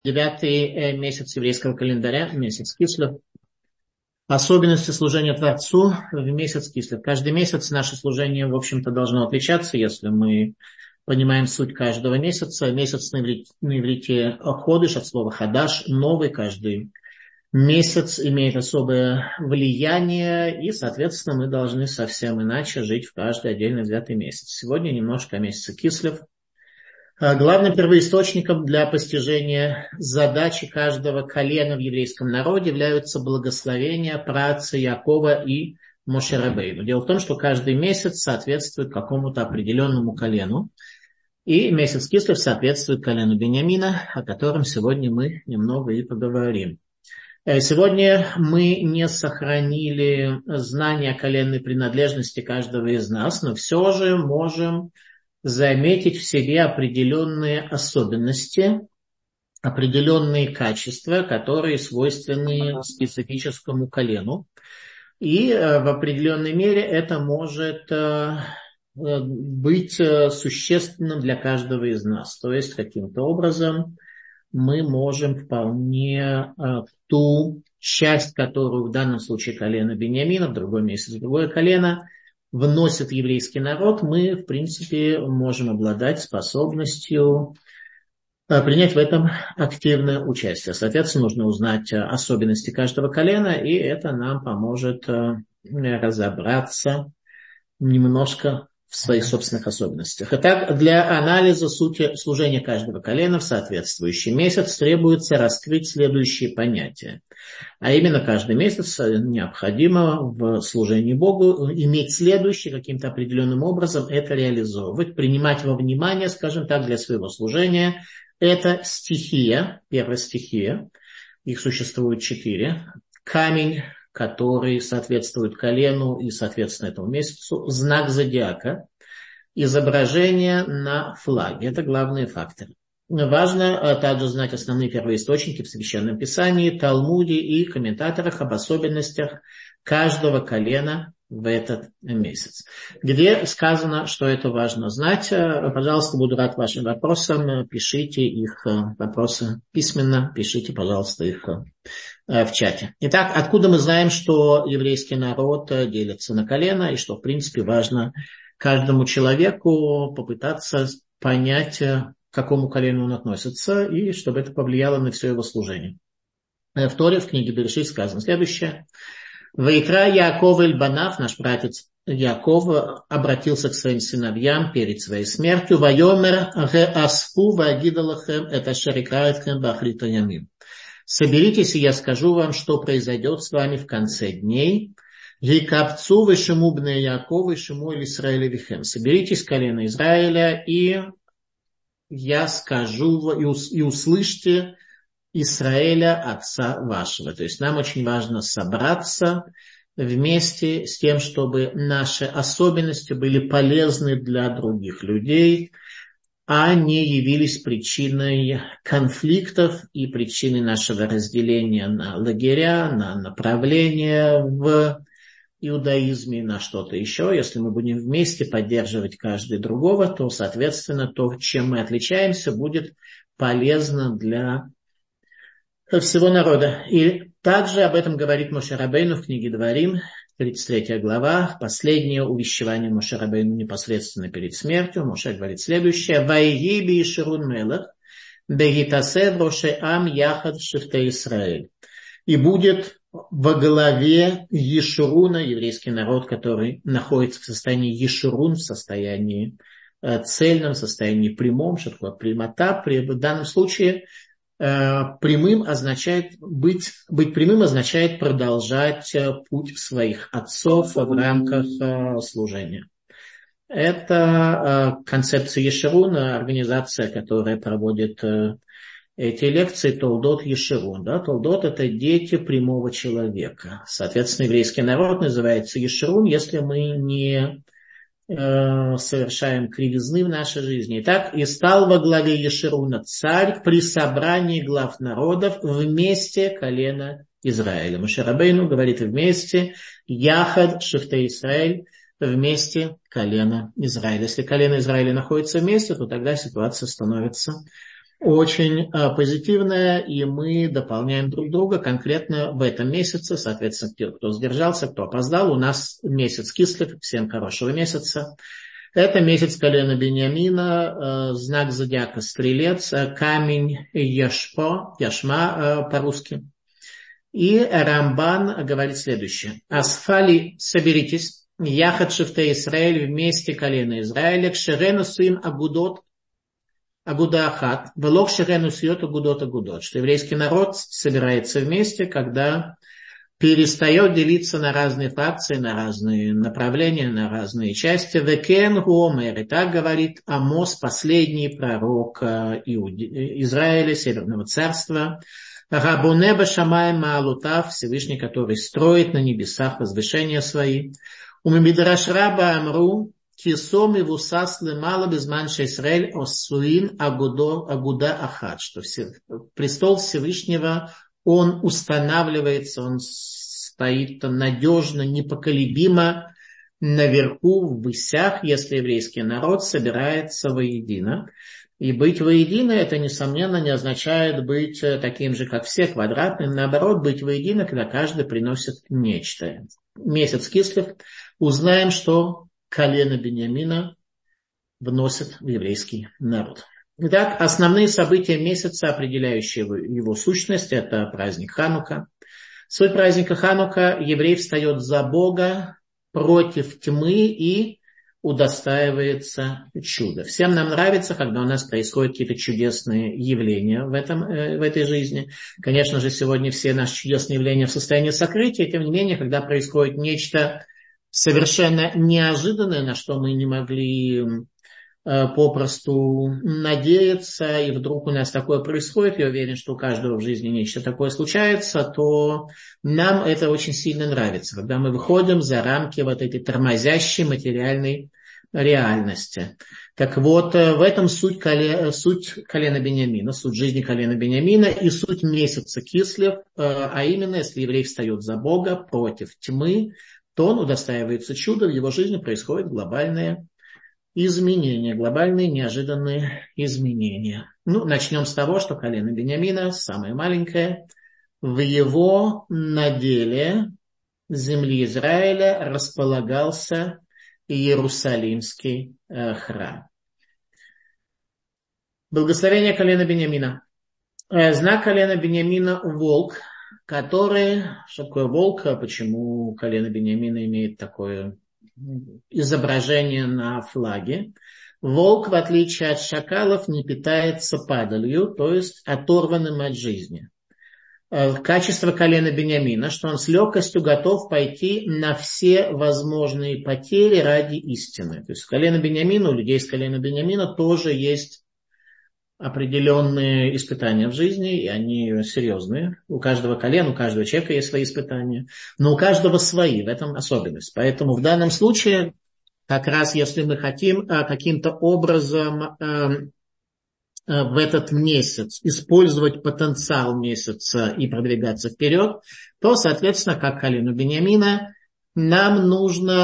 9-й месяц еврейского календаря, месяц Кислев. Особенности служения Творцу в месяц Кислев. Каждый месяц наше служение, в общем-то, должно отличаться, если мы понимаем суть каждого месяца. Месяц на иврите ходыш, от слова хадаш, новый. Каждый месяц имеет особое влияние, и, соответственно, мы должны совсем иначе жить в каждый отдельно взятый месяц. Сегодня немножко о месяце Кислев. Главным первоисточником для постижения задачи каждого колена в еврейском народе являются благословения праотца Якова и Моше Рабейну. Дело в том, что каждый месяц соответствует какому-то определенному колену, и месяц Кислев соответствует колену Биньямина, о котором сегодня мы немного и поговорим. Сегодня мы не сохранили знания коленной принадлежности каждого из нас, но все же можем заметить в себе определенные особенности, определенные качества, которые свойственны специфическому колену. И в определенной мере это может быть существенным для каждого из нас. То есть каким-то образом мы можем вполне ту часть, которую в данном случае колено Биньямина, в другом месяце другое колено, вносит еврейский народ, мы, в принципе, можем обладать способностью принять в этом активное участие. Соответственно, нужно узнать особенности каждого колена, и это нам поможет разобраться немножко в своих собственных особенностях. Итак, для анализа сути служения каждого колена в соответствующий месяц требуется раскрыть следующие понятия. А именно, каждый месяц необходимо в служении Богу иметь следующее, каким-то определенным образом это реализовывать, принимать во внимание, скажем так, для своего служения. Это стихия, первая стихия, их существует 4. Камень, который соответствует колену и, соответственно, этому месяцу, знак зодиака, изображение на флаге. Это главные факторы. Важно также знать основные первоисточники в Священном Писании, Талмуде и комментаторах об особенностях каждого колена в этот месяц. Где сказано, что это важно знать, пожалуйста, буду рад вашим вопросам. Пишите их вопросы письменно, пишите, пожалуйста, их в чате. Итак, откуда мы знаем, что еврейский народ делится на колена и что, в принципе, важно каждому человеку попытаться понять, к какому колену он относится, и чтобы это повлияло на все его служение. В Торе, в книге Берешит сказано следующее. «Ваикра Яаков эль банав», наш братец Яаков обратился к своим сыновьям перед своей смертью. «Вайомер реасфу ваагидалахем это шарикаэтхем бахрита ямим». «Соберитесь, и я скажу вам, что произойдет с вами в конце дней. Гикапцу вешему бне Яакова вешему эль Исраэль вихем». «Соберитесь, колено Израиля, и я скажу, и услышьте Исраэля, отца вашего». То есть нам очень важно собраться вместе с тем, чтобы наши особенности были полезны для других людей, а не явились причиной конфликтов и причиной нашего разделения на лагеря, на направления в иудаизме, на что-то еще. Если мы будем вместе поддерживать каждый другого, то, соответственно, то, чем мы отличаемся, будет полезно для всего народа. И также об этом говорит Моше Рабейну в книге Дворим, 33 глава, последнее увещевание Моше Рабейну непосредственно перед смертью. Моше говорит следующее. «Ваиги би Ишерун мелех, бегитасе вроше ам яхад шифте Исраэль». И будет во главе Ешуруна, еврейский народ, который находится в состоянии Ешурун, в состоянии цельном, в состоянии прямом. Что такое прямота? В данном случае прямым означает быть прямым означает продолжать путь своих отцов в рамках служения. Это концепция Ешуруна, организация, которая проводит эти лекции, Толдот Ешурун. Да? Толдот – это дети прямого человека. Соответственно, еврейский народ называется Ешурун, если мы не совершаем кривизны в нашей жизни. Итак, и стал во главе Ешуруна царь при собрании глав народов вместе колена Израиля. Моше Рабейну говорит вместе Яхад Шифте Исраэль, вместе колено Израиля. Если колено Израиля находится вместе, то тогда ситуация становится очень позитивное, и мы дополняем друг друга. Конкретно в этом месяце, соответственно, те, кто сдержался, кто опоздал, у нас месяц Кислев, всем хорошего месяца. Это месяц колена Беньямина, знак зодиака Стрелец, камень Яшма по-русски. И Рамбан говорит следующее. Асфали, соберитесь, яхат шифте Исраэль, вместе колено Израиля, к шерену суим агудот, агуда ахат, велох шерену сует агудот. Что еврейский народ собирается вместе, когда перестает делиться на разные фракции, на разные направления, на разные части. Векен гомер, и так говорит Амос, последний пророк Израиля, Северного царства. Рабунеба Шамай Маалутав, Всевышний, который строит на небесах возвышения свои. Умимидраш Раба Амру, Кисом и Вусас Лемала Безманша Исраэль Осуин Агуда Ахат, что престол Всевышнего, он устанавливается, он стоит надежно, непоколебимо наверху, в высях, если еврейский народ собирается воедино. И быть воедино, это, несомненно, не означает быть таким же, как все, квадратным. Наоборот, быть воедино, когда каждый приносит нечто. Месяц Кислев. Узнаем, что колено Беньямина вносит в еврейский народ. Итак, основные события месяца, определяющие его сущность, это праздник Ханука. Суть праздника Ханука: еврей встает за Бога против тьмы и удостаивается чуда. Всем нам нравится, когда у нас происходят какие-то чудесные явления в этой жизни. Конечно же, сегодня все наши чудесные явления в состоянии сокрытия. Тем не менее, когда происходит нечто совершенно неожиданное, на что мы не могли попросту надеяться, и вдруг у нас такое происходит, я уверен, что у каждого в жизни нечто такое случается, то нам это очень сильно нравится, когда мы выходим за рамки вот этой тормозящей материальной реальности. Так вот, в этом суть колена Беньямина, суть жизни колена Беньямина и суть месяца Кислев, а именно, если еврей встает за Бога против тьмы, то он удостаивается чуда, в его жизни происходит глобальное изменения, глобальные неожиданные изменения. Начнем с того, что колено Беньямина, самое маленькое, в его наделе земли Израиля располагался Иерусалимский храм. Благословение колена Беньямина. Знак колена Беньямина – волк, который... Что такое волк? Почему колено Беньямина имеет такое изображение на флаге? Волк, в отличие от шакалов, не питается падалью, то есть оторванным от жизни. Качество колена Беньямина, что он с легкостью готов пойти на все возможные потери ради истины. То есть у людей с колена Беньямина тоже есть определенные испытания в жизни, и они серьезные. У каждого колена, у каждого человека есть свои испытания, но у каждого свои, в этом особенность. Поэтому в данном случае, как раз если мы хотим каким-то образом в этот месяц использовать потенциал месяца и продвигаться вперед, то, соответственно, как колену Беньямина, нам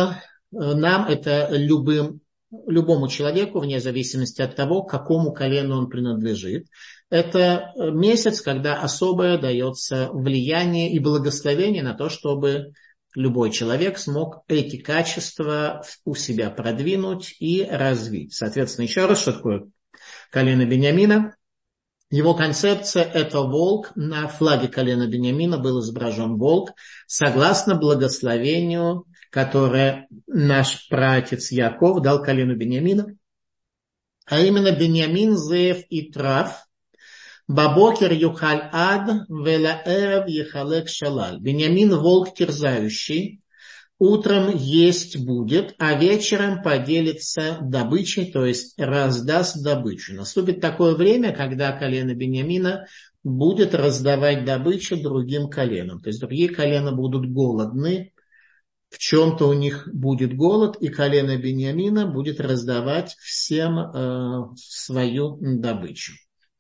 это любому человеку, вне зависимости от того, к какому колену он принадлежит. Это месяц, когда особое дается влияние и благословение на то, чтобы любой человек смог эти качества у себя продвинуть и развить. Соответственно, еще раз, что такое колено Беньямина? Его концепция – это волк. На флаге колена Беньямина был изображен волк, согласно благословению, которое наш праотец Яков дал колену Беньямина, а именно Беньямин зеев и трав, бабокер юхаль ад, велаэрев ехалек шалаль. Беньямин – волк терзающий, утром есть будет, а вечером поделится добычей, то есть раздаст добычу. Наступит такое время, когда колено Беньямина будет раздавать добычу другим коленам. То есть другие колена будут голодны, в чем-то у них будет голод, и колено Беньямина будет раздавать всем свою добычу.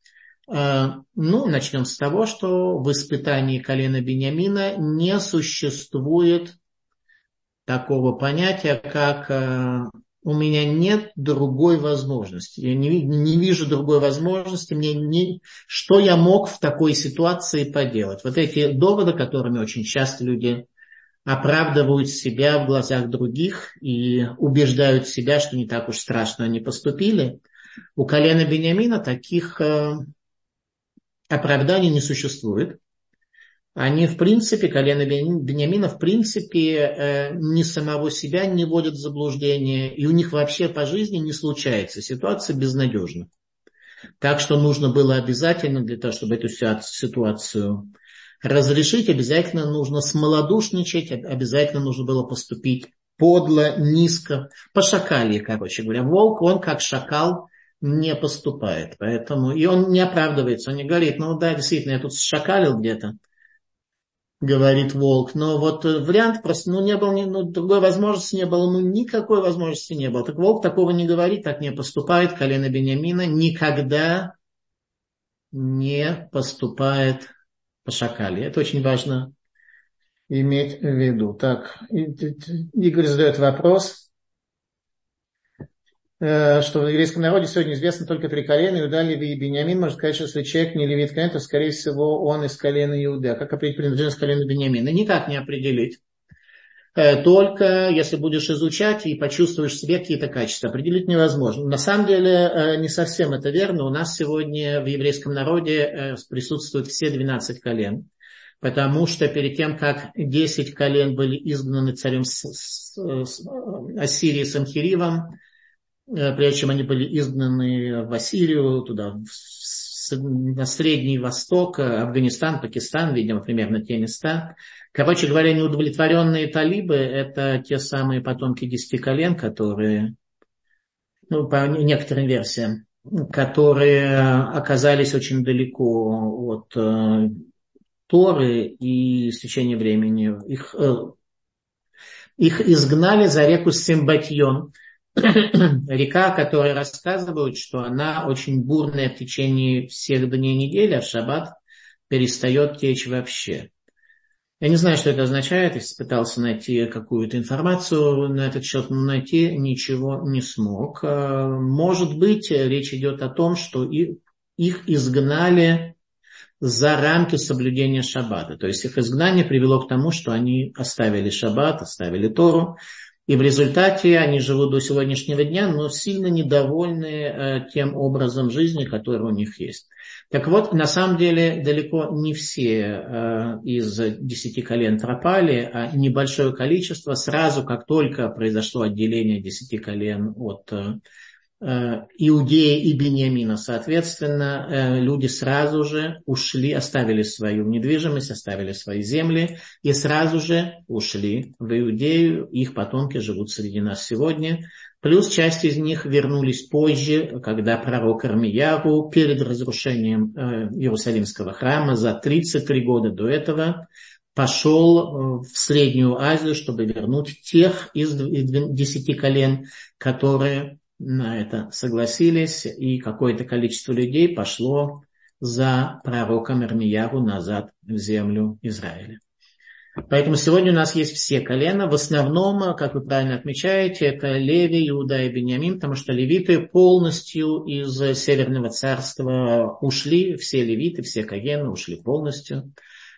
Начнем с того, что в испытании колена Беньямина не существует такого понятия, как у меня нет другой возможности. Я не вижу другой возможности. Что я мог в такой ситуации поделать? Вот эти доводы, которыми очень часто люди оправдывают себя в глазах других и убеждают себя, что не так уж страшно они поступили. У колена Биньямина таких оправданий не существует. Они, в принципе, колено Биньямина, в принципе, ни самого себя не вводят в заблуждение, и у них вообще по жизни не случается. Ситуация безнадежна. Так что нужно было обязательно, для того, чтобы эту ситуацию разрешить, обязательно нужно смолодушничать, обязательно нужно было поступить подло, низко, по-шакалье, короче говоря. Волк, он как шакал не поступает, поэтому, и он не оправдывается, он не говорит, ну да, действительно, я тут шакалил где-то, говорит волк, но вот вариант просто, не было, другой возможности не было, никакой возможности не было. Так волк такого не говорит, так не поступает, колено Биньямина никогда не поступает по-шакале. Это очень важно иметь в виду. Так, Игорь задает вопрос, что в еврейском народе сегодня известно только 3 колена, Иуда, Леви и Биньямин. Можно сказать, что если человек не левит колен, то, скорее всего, он из колена Иуды. А как определить принадлежность колена Биньямина? Никак не определить. Только если будешь изучать и почувствуешь в себе какие-то качества. Определить невозможно. На самом деле, не совсем это верно. У нас сегодня в еврейском народе присутствуют все 12 колен. Потому что перед тем, как 10 колен были изгнаны царем Ассирии Санхиривом, прежде чем они были изгнаны в Ассирию, туда, на Средний Восток, Афганистан, Пакистан, видимо, примерно те места. Короче говоря, неудовлетворенные талибы – это те самые потомки 10 колен, которые, по некоторым версиям, которые оказались очень далеко от Торы, и с течением времени их изгнали за реку Симбатьон. Река, о которой рассказывают, что она очень бурная в течение всех дней недели, а в шаббат перестает течь вообще. Я не знаю, что это означает. Я пытался найти какую-то информацию на этот счет, но найти ничего не смог. Может быть, речь идет о том, что их изгнали за рамки соблюдения шаббата. То есть их изгнание привело к тому, что они оставили шаббат, оставили Тору. И в результате они живут до сегодняшнего дня, но сильно недовольны тем образом жизни, который у них есть. Так вот, на самом деле, далеко не все из 10 колен пропали, а небольшое количество. Сразу, как только произошло отделение 10 колен от Иудеи и Биньямина, соответственно, люди сразу же ушли, оставили свою недвижимость, оставили свои земли и сразу же ушли в Иудею. Их потомки живут среди нас сегодня. Плюс часть из них вернулись позже, когда пророк Ирмиягу перед разрушением Иерусалимского храма за 33 года до этого пошел в Среднюю Азию, чтобы вернуть тех из 10 колен, которые на это согласились, и какое-то количество людей пошло за пророком Ирмиягу назад в землю Израиля. Поэтому сегодня у нас есть все колена. В основном, как вы правильно отмечаете, это Леви, Иуда и Биньямин, потому что левиты полностью из Северного царства ушли, все левиты, все коены ушли полностью.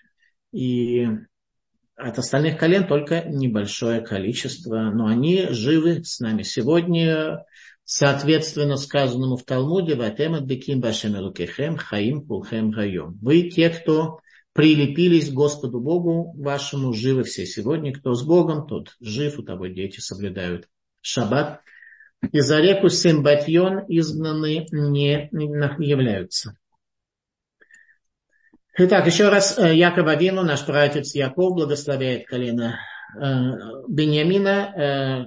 И от остальных колен только небольшое количество, но они живы с нами сегодня, соответственно сказанному в Талмуде: «Ватем адбеким башем элокехем хаим кулхем гайом». Вы те, кто прилепились к Господу Богу вашему, живы все сегодня. Кто с Богом, тот жив, у того дети соблюдают шаббат. И за реку Симбатьон изгнаны не являются. Итак, еще раз, Яков Авину, наш праотец Яков, благословляет колено Биньямина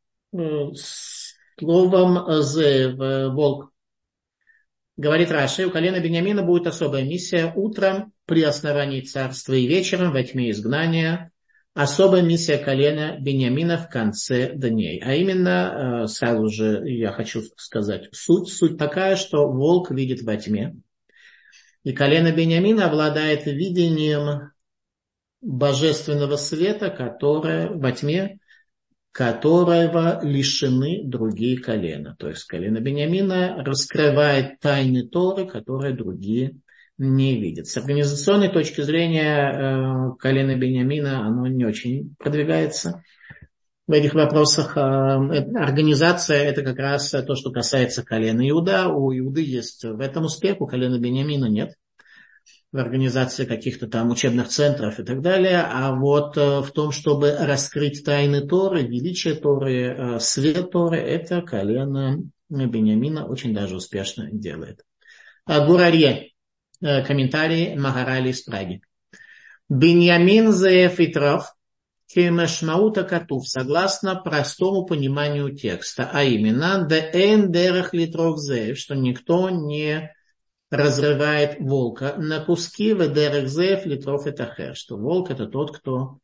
словом «зе» в волк. Говорит Раши: у колена Биньямина будет особая миссия утром при основании царства и вечером во тьме изгнания. Особая миссия колена Биньямина в конце дней. А именно, сразу же я хочу сказать суть. Суть такая, что волк видит во тьме. И колено Биньямина обладает видением божественного света, которое во тьме, которого лишены другие колена. То есть колено Биньямина раскрывает тайны Торы, которые другие не видят. С организационной точки зрения колено Биньямина, оно не очень продвигается в этих вопросах. Организация – это как раз то, что касается колена Иуда. У Иуды есть в этом успех, у колена Биньямина нет. В организации каких-то там учебных центров и так далее. А вот в том, чтобы раскрыть тайны Торы, величие Торы, свет Торы, это колено Биньямина очень даже успешно делает. Гурарье. Комментарий Магарали из Праги. Биньямин зееф итров кемешмаута катув, согласно простому пониманию текста, а именно дэн дерех литров зееф, что никто не разрывает волка на куски, в дерех зееф литров этахер, что волк это тот, кто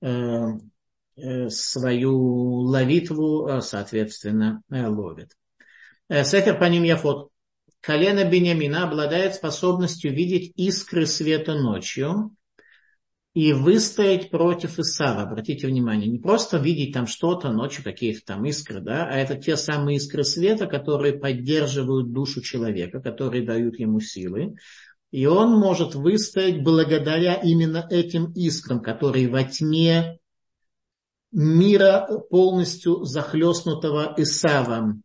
свою ловитву, соответственно, ловит. Сефер Паним Яфот. Колено Биньямина обладает способностью видеть искры света ночью и выстоять против Исава. Обратите внимание, не просто видеть там что-то ночью, какие-то там искры, да, а это те самые искры света, которые поддерживают душу человека, которые дают ему силы. И он может выстоять благодаря именно этим искрам, которые во тьме мира, полностью захлестнутого Исавом,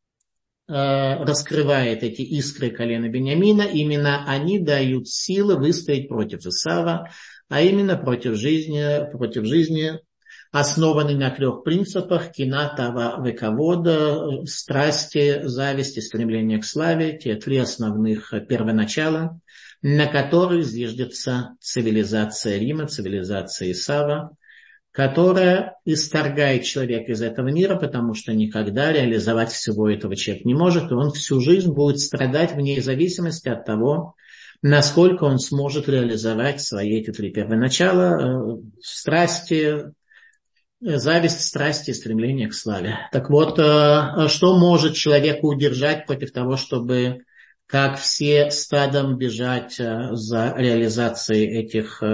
раскрывает эти искры колена Биньямина. Именно они дают силы выстоять против Исава, а именно против жизни, основанной на 3 принципах: кина, тава, вековода, страсти, зависти, стремление к славе, те 3 основных первоначала, на которые зиждется цивилизация Рима, цивилизация Исава, которая исторгает человека из этого мира, потому что никогда реализовать всего этого человек не может, и он всю жизнь будет страдать вне зависимости от того, насколько он сможет реализовать свои эти 3 первоначала: страсти, зависть, страсти и стремление к славе. Так вот, что может человека удержать против того, чтобы, как все, стадом бежать за реализацией этих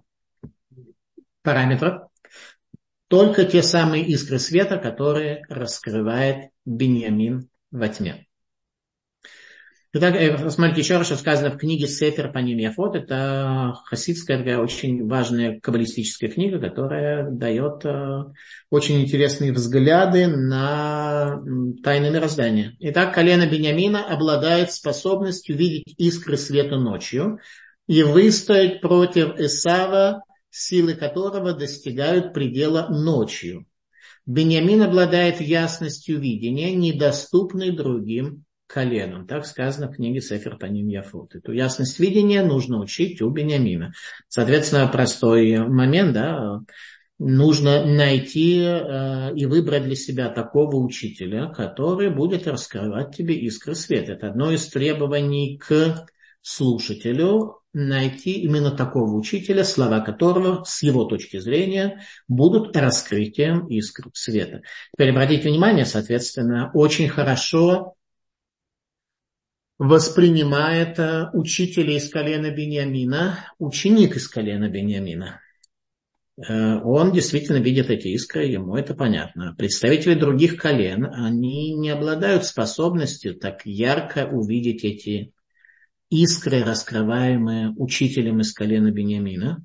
параметров? Только те самые искры света, которые раскрывает Биньямин во тьме. Итак, смотрите, еще раз, что сказано в книге Сефер Паним Яфот. Это хасидская, такая очень важная каббалистическая книга, которая дает очень интересные взгляды на тайны мироздания. Итак, колено Биньямина обладает способностью видеть искры света ночью и выстоять против Исава, силы которого достигают предела ночью. Биньямин обладает ясностью видения, недоступной другим коленам. Так сказано в книге Сефер Паним Яфот. Эту ясность видения нужно учить у Биньямина. Соответственно, простой момент, да, нужно найти и выбрать для себя такого учителя, который будет раскрывать тебе искры света. Это одно из требований к слушателю, найти именно такого учителя, слова которого, с его точки зрения, будут раскрытием искр света. Теперь обратите внимание, соответственно, очень хорошо воспринимает учителя из колена Биньямина, ученик из колена Биньямина. Он действительно видит эти искры, ему это понятно. Представители других колен, они не обладают способностью так ярко увидеть эти искры, раскрываемые учителем из колена Биньямина.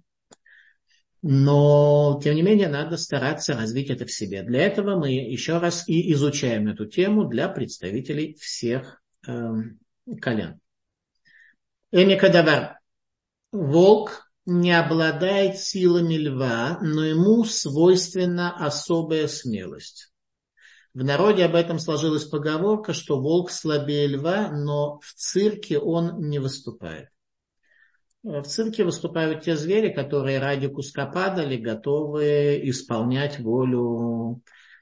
Но, тем не менее, надо стараться развить это в себе. Для этого мы еще раз и изучаем эту тему для представителей всех колен. Эмикадавар. Волк не обладает силами льва, но ему свойственна особая смелость. В народе об этом сложилась поговорка, что волк слабее льва, но в цирке он не выступает. В цирке выступают те звери, которые ради куска падали, готовы исполнять волю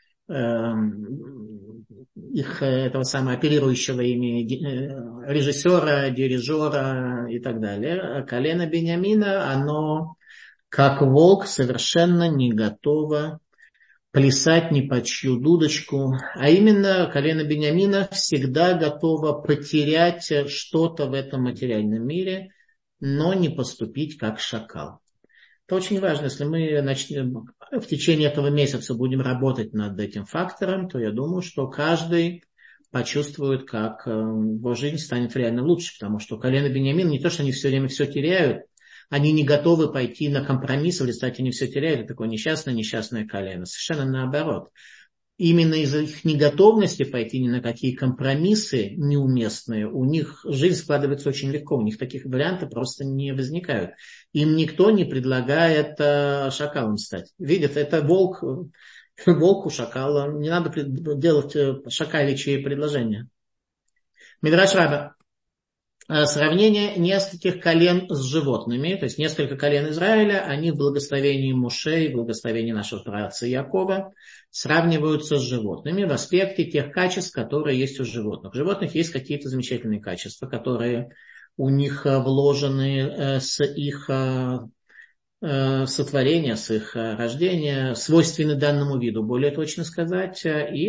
их, этого самого оперирующего ими режиссера, дирижера и так далее. А колено Биньямина, оно, как волк, совершенно не готово плясать ни под чью дудочку, а именно колено Биньямина всегда готово потерять что-то в этом материальном мире, но не поступить как шакал. Это очень важно, если мы начнем в течение этого месяца будем работать над этим фактором, то я думаю, что каждый почувствует, как его жизнь станет реально лучше, потому что колено Биньямина не то, что они все время все теряют, они не готовы пойти на компромисс, в результате они все теряют, это такое несчастное колено. Совершенно наоборот. Именно из-за их неготовности пойти ни на какие компромиссы неуместные, у них жизнь складывается очень легко, у них таких вариантов просто не возникают. Им никто не предлагает шакалом стать. Видят, это волку шакала, не надо делать шакаличьи предложения. Мидраш Раба. Сравнение нескольких колен с животными, то есть несколько колен Израиля, они в благословении Моше и в благословении нашего праотца Якова сравниваются с животными в аспекте тех качеств, которые есть у животных. У животных есть какие-то замечательные качества, которые у них вложены с их сотворения, с их рождения, свойственны данному виду, более точно сказать, и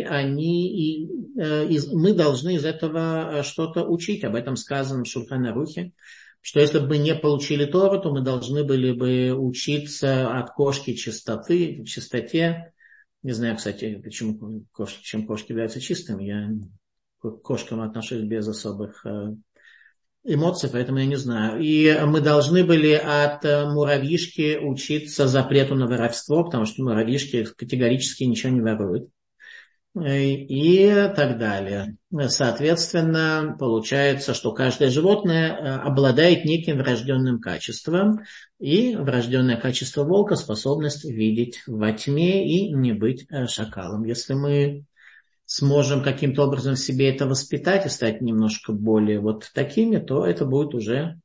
мы должны из этого что-то учить. Об этом сказано в Шулхан Арухе, что если бы мы не получили Тору, то мы должны были бы учиться от кошки чистоте. Не знаю, кстати, почему чем кошки являются чистыми. Я к кошкам отношусь без особых эмоций, поэтому я не знаю. И мы должны были от муравьишки учиться запрету на воровство, потому что муравьишки категорически ничего не воруют. И так далее. Соответственно, получается, что каждое животное обладает неким врожденным качеством. И врожденное качество волка – способность видеть во тьме и не быть шакалом. Если мы сможем каким-то образом в себе это воспитать и стать немножко более вот такими, то это будет уже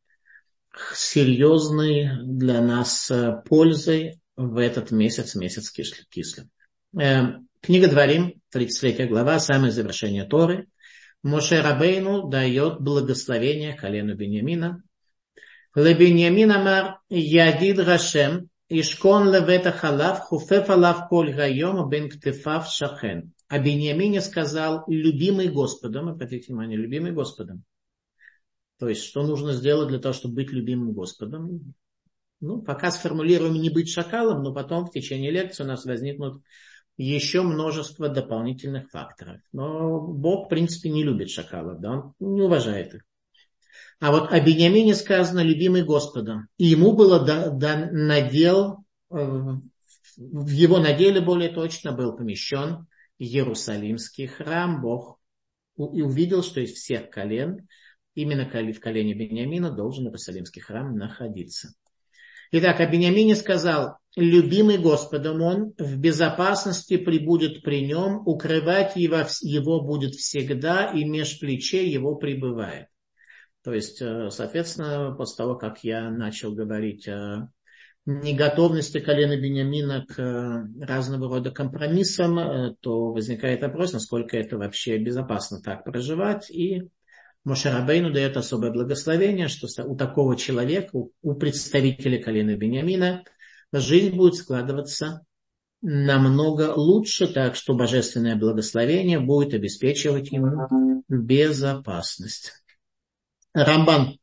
серьезной для нас пользой в этот месяц Кислев. Книга Дворим, 33 глава, самое завершение Торы. Моше Рабейну дает благословение колену Биньямина. Лебиньямин амар ядид Рашем ишкон левета халав хуфеф алав коль гайом бен ктефав шахен. О Биньямине сказал любимый Господом, обратите внимание, любимый Господом. То есть, что нужно сделать для того, чтобы быть любимым Господом? Ну, пока сформулируем не быть шакалом, но потом в течение лекции у нас возникнут еще множество дополнительных факторов. Но Бог, в принципе, не любит шакалов, да? Он не уважает их. А вот о Биньямине сказано любимый Господом. И ему было надел, в его наделе более точно был помещен Иерусалимский храм. Бог и увидел, что из всех колен, именно в колене Биньямина должен Иерусалимский храм находиться. Итак, о Биньямине сказал, любимый Господом он, в безопасности пребудет при нем, укрывать его будет всегда, и меж плечей его пребывает. То есть, соответственно, после того, как я начал говорить о неготовности колена Биньямина к разного рода компромиссам, то возникает вопрос, насколько это вообще безопасно так проживать. И Моше Рабейну дает особое благословение, что у такого человека, у представителя колена Биньямина, жизнь будет складываться намного лучше, так что божественное благословение будет обеспечивать ему безопасность. Рамбан.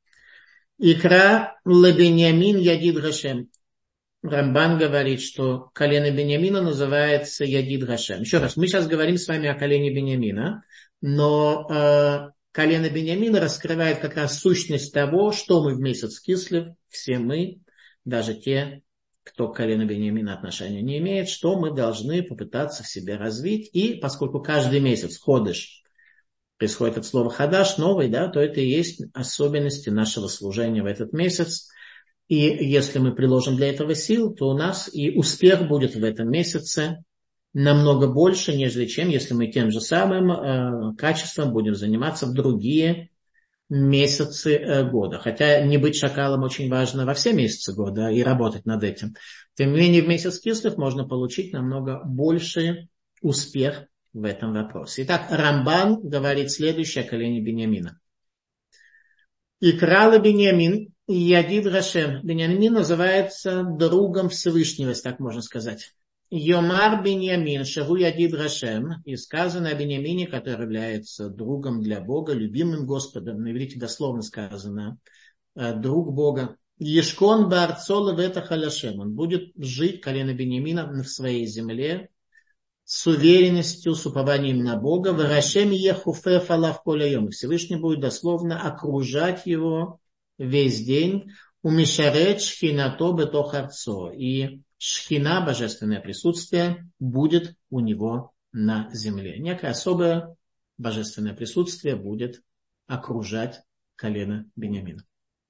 Икра лебиньямин ядид Гашем. Рамбан говорит, что колено Биньямина называется ядид Гашем. Еще раз, мы сейчас говорим с вами о колене Биньямина, но колено Биньямина раскрывает как раз сущность того, что мы в месяц Кислев, все мы, даже те, кто к колену Биньямина отношения не имеет, что мы должны попытаться в себе развить. И поскольку каждый месяц ходыш происходит от слова хадаш, новый, да, то это и есть особенности нашего служения в этот месяц. И если мы приложим для этого сил, то у нас и успех будет в этом месяце намного больше, нежели чем если мы тем же самым качеством будем заниматься в другие месяцы года. Хотя не быть шакалом очень важно во все месяцы года и работать над этим. Тем не менее, в месяц Кислев можно получить намного больше успех в этом вопросе. Итак, Рамбан говорит следующее о колене Биньямина. Икрала Биньямин ядид Рашем. Биньямин называется другом Всевышнего, если так можно сказать. Йомар Биньямин шагу ядид Рашем. И сказано о Биньямине, который является другом для Бога, любимым Господом. На иврите дословно сказано друг Бога. Ешкон баарцо левета халяшем. Он будет жить, колено Беньямина, в своей земле, с уверенностью, с упованием на Бога. Варашем ехуфе фалав коляйом. Всевышний будет дословно окружать его весь день. Умишарет шхинато бетохарцо. И шхина, божественное присутствие, будет у него на земле. Некое особое божественное присутствие будет окружать колено Беньямина.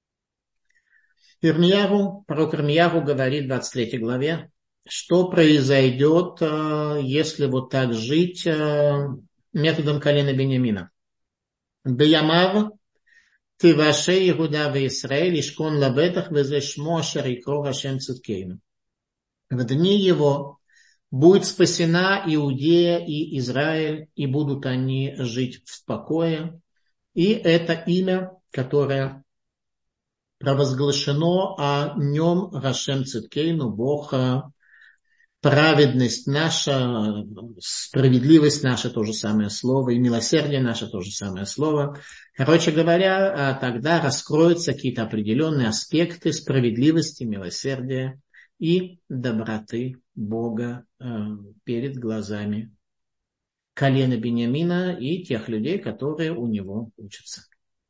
Пророк Ирмиягу говорит в 23 главе, что произойдет, если вот так жить методом колена Беньямина. Беямав тиваше Иуда в Израиль, ишкон лабетах везешмо шарикро Хашем циткейну. В дни его будет спасена Иудея и Израиль, и будут они жить в покое. И это имя, которое провозглашено о нем Хашем циткейну, Бог. Праведность наша, справедливость наша, то же самое слово, и милосердие наше, то же самое слово. Короче говоря, тогда раскроются какие-то определенные аспекты справедливости, милосердия и доброты Бога перед глазами колена Беньямина и тех людей, которые у него учатся.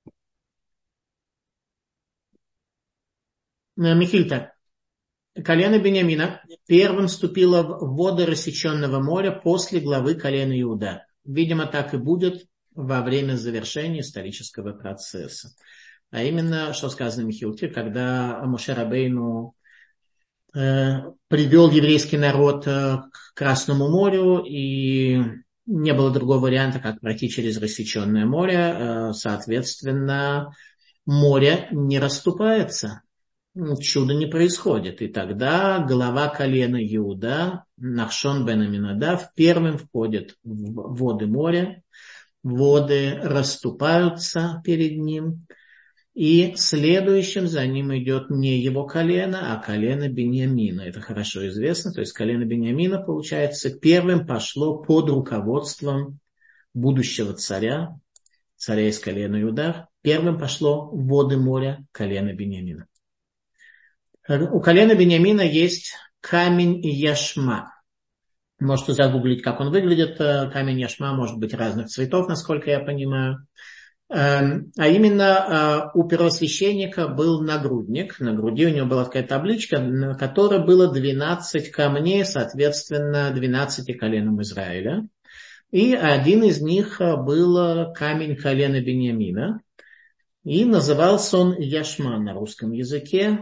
Михильта. Колено Беньямина первым вступило в воды рассеченного моря после главы колена Иуда. Видимо, так и будет во время завершения исторического процесса. А именно, что сказано в Михилте, когда Моше Рабейну привел еврейский народ к Красному морю, и не было другого варианта, как пройти через рассеченное море. Соответственно, море не расступается. Чудо не происходит. И тогда глава колена Иуда, Нахшон бен Аминадав, первым входит в воды моря, воды расступаются перед ним, и следующим за ним идет не его колено, а колено Беньямина. Это хорошо известно. То есть колено Беньямина, получается, первым пошло под руководством будущего царя из колена Иуда. Первым пошло в воды моря колено Беньямина. У колена Беньямина есть камень Яшма. Можете загуглить, как он выглядит. Камень Яшма может быть разных цветов, насколько я понимаю. А именно у первосвященника был нагрудник. На груди у него была такая табличка, на которой было 12 камней, соответственно, 12 коленам Израиля. И один из них был камень колена Беньямина. И назывался он Яшма на русском языке.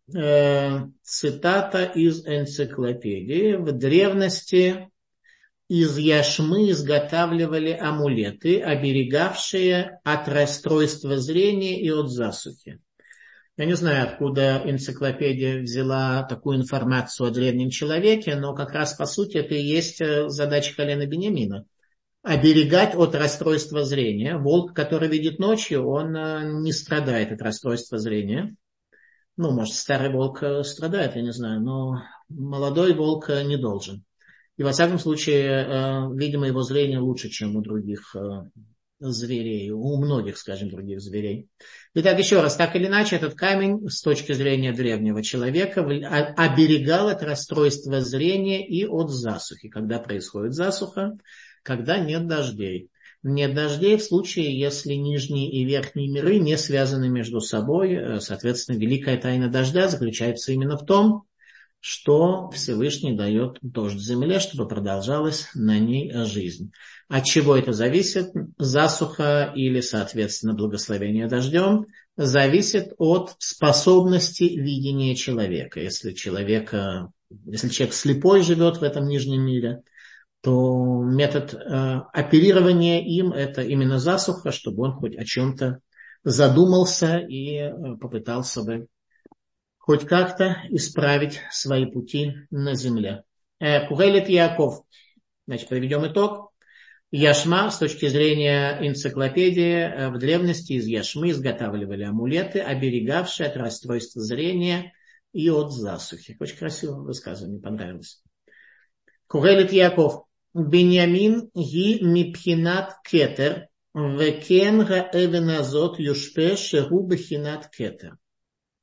Цитата из энциклопедии. В древности из яшмы изготавливали амулеты, оберегавшие от расстройства зрения и от засухи. Я не знаю, откуда энциклопедия взяла такую информацию о древнем человеке, но как раз по сути это и есть задача колена Беньямина. Оберегать от расстройства зрения. Волк, который видит ночью, он не страдает от расстройства зрения. Ну, может, старый волк страдает, я не знаю, но молодой волк не должен. И, во всяком случае, видимо, его зрение лучше, чем у других зверей, у многих, скажем, других зверей. Итак, еще раз, так или иначе, этот камень с точки зрения древнего человека оберегал от расстройства зрения и от засухи. Когда происходит засуха, когда нет дождей. Нет дождей в случае, если нижние и верхние миры не связаны между собой. Соответственно, великая тайна дождя заключается именно в том, что Всевышний дает дождь земле, чтобы продолжалась на ней жизнь. От чего это зависит? Засуха или, соответственно, благословение дождем зависит от способности видения человека. Если человек слепой живет в этом нижнем мире, то метод оперирования им это именно засуха, чтобы он хоть о чем-то задумался и попытался бы хоть как-то исправить свои пути на земле. Кухейлет Яков. Значит, приведем итог. Яшма, с точки зрения энциклопедии, в древности из яшмы изготавливали амулеты, оберегавшие от расстройства зрения и от засухи. Очень красиво высказывание, понравилось. Кухейлет Яков. Беньямин ги мипхинат кетер, векен га эвен азот юшпе шеру бехинат кетер.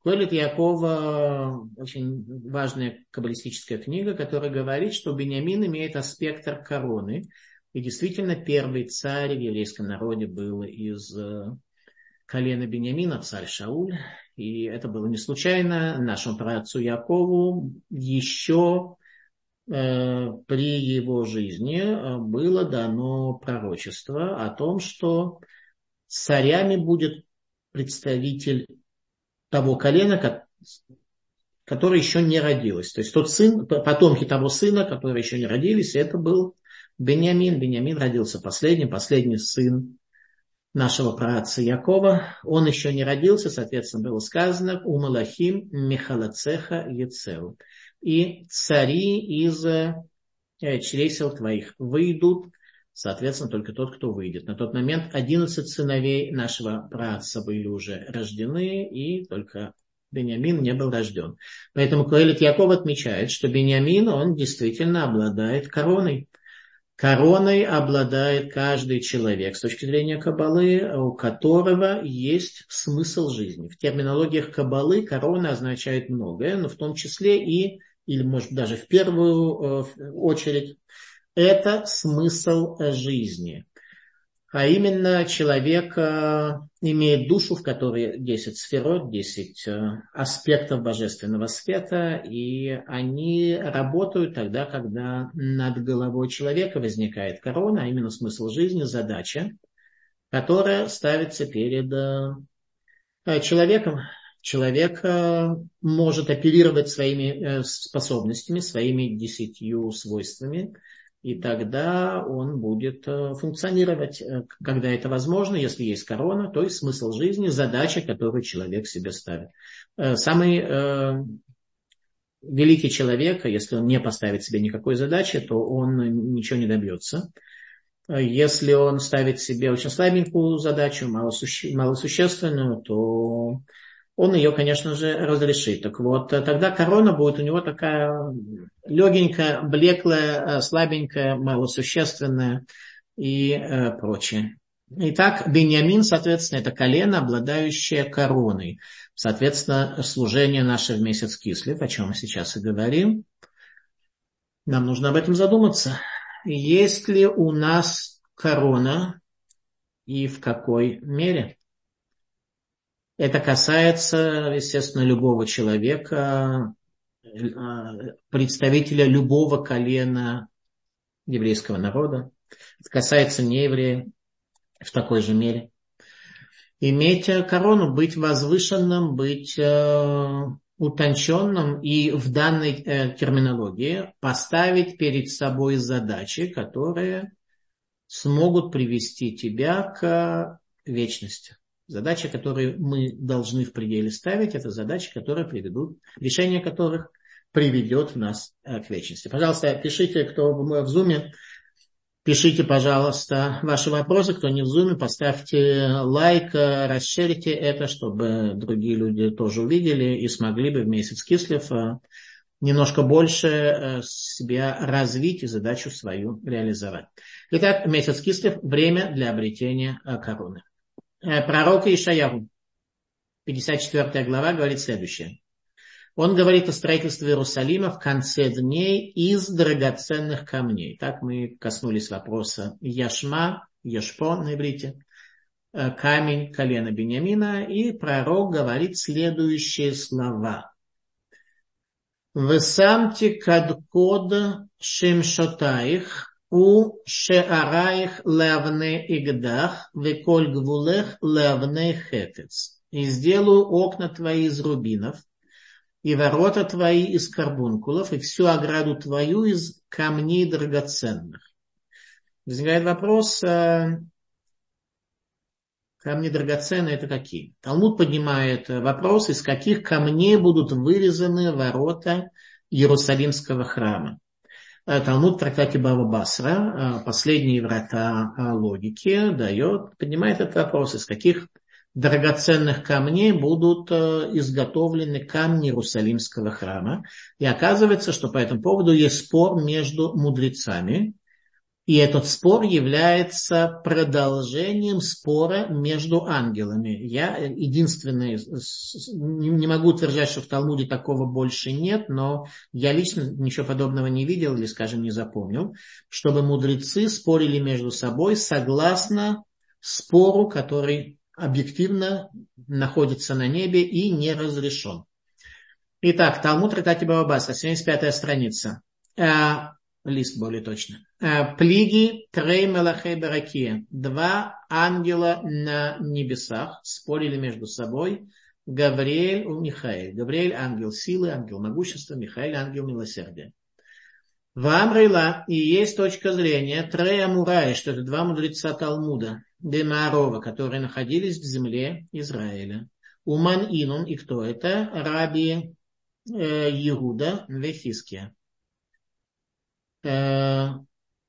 Коэлет Якова очень важная каббалистическая книга, которая говорит, что Биньямин имеет аспект короны. И действительно, первый царь в еврейском народе был из колена Биньямина, царь Шауль. И это было не случайно. Нашему праотцу Якову еще при его жизни было дано пророчество о том, что царями будет представитель того колена, которое еще не родилось. То есть тот сын, потомки того сына, которые еще не родились, это был Биньямин. Биньямин родился последний сын нашего праотца Якова. Он еще не родился, соответственно, было сказано «Умалахим михалацеха ецеу». И цари из чресел твоих выйдут, соответственно, только тот, кто выйдет. На тот момент 11 сыновей нашего праотца были уже рождены, и только Биньямин не был рожден. Поэтому Коэлет Яков отмечает, что Биньямин, он действительно обладает короной. Короной обладает каждый человек, с точки зрения Каббалы, у которого есть смысл жизни. В терминологиях Каббалы корона означает многое, но в том числе и, или может даже в первую очередь, это смысл жизни. А именно человек имеет душу, в которой 10 сферот, 10 аспектов божественного света, и они работают тогда, когда над головой человека возникает корона, а именно смысл жизни, задача, которая ставится перед человеком. Человек может оперировать своими способностями, своими 10 свойствами, и тогда он будет функционировать, когда это возможно, если есть корона, то есть смысл жизни, задача, которую человек себе ставит. Самый великий человек, если он не поставит себе никакой задачи, то он ничего не добьется. Если он ставит себе очень слабенькую задачу, малосущественную, то он ее, конечно же, разрешит. Так вот, тогда корона будет у него такая легенькая, блеклая, слабенькая, малосущественная и прочее. Итак, Биньямин, соответственно, это колено, обладающее короной. Соответственно, служение наше в месяц Кислев, о чем мы сейчас и говорим. Нам нужно об этом задуматься. Есть ли у нас корона и в какой мере? Это касается, естественно, любого человека, представителя любого колена еврейского народа. Это касается неевреев в такой же мере. Иметь корону, быть возвышенным, быть утонченным и в данной терминологии поставить перед собой задачи, которые смогут привести тебя к вечности. Задачи, которые мы должны в пределе ставить, это задачи, которые приведут, решение которых приведет нас к вечности. Пожалуйста, пишите, кто в Зуме, пишите, пожалуйста, ваши вопросы. Кто не в Зуме, поставьте лайк, расширите это, чтобы другие люди тоже увидели и смогли бы в месяц Кислев немножко больше себя развить и задачу свою реализовать. Итак, месяц Кислев – время для обретения короны. Пророк Ишаяху, 54 глава, говорит следующее. Он говорит о строительстве Иерусалима в конце дней из драгоценных камней. Так мы коснулись вопроса Яшма, Ешпо на иврите, камень колена Биньямина. И пророк говорит следующие слова. «Весамти кадкод шемшотаих». У шеараих лавне игдах, веколь гвулех лавне хетец. И сделаю окна твои из рубинов, и ворота твои из карбункулов, и всю ограду твою из камней драгоценных. Возникает вопрос, камни драгоценные это какие? Талмуд поднимает вопрос, из каких камней будут вырезаны ворота Иерусалимского храма. Талмуд в трактате Бава Басра, последние врата логики, поднимает этот вопрос, из каких драгоценных камней будут изготовлены камни Иерусалимского храма. И оказывается, что по этому поводу есть спор между мудрецами. И этот спор является продолжением спора между ангелами. Я единственный, не могу утверждать, что в Талмуде такого больше нет, но я лично ничего подобного не видел или, скажем, не запомнил, чтобы мудрецы спорили между собой согласно спору, который объективно находится на небе и не разрешен. Итак, Талмуд Трактате Бава Басра, 75-я страница. Лист более точно. Плиги Трей Мелахей Баракия. Два ангела на небесах спорили между собой. Гавриэль и Михаил. Гавриэль ангел силы, ангел могущества, Михаил ангел милосердия. Вамрила, и есть точка зрения Трей Амурай, что это два мудреца Талмуда, Демаарова, которые находились в земле Израиля. Уман Инун, и кто это? Раби Иуда Вехиския. Хадамар,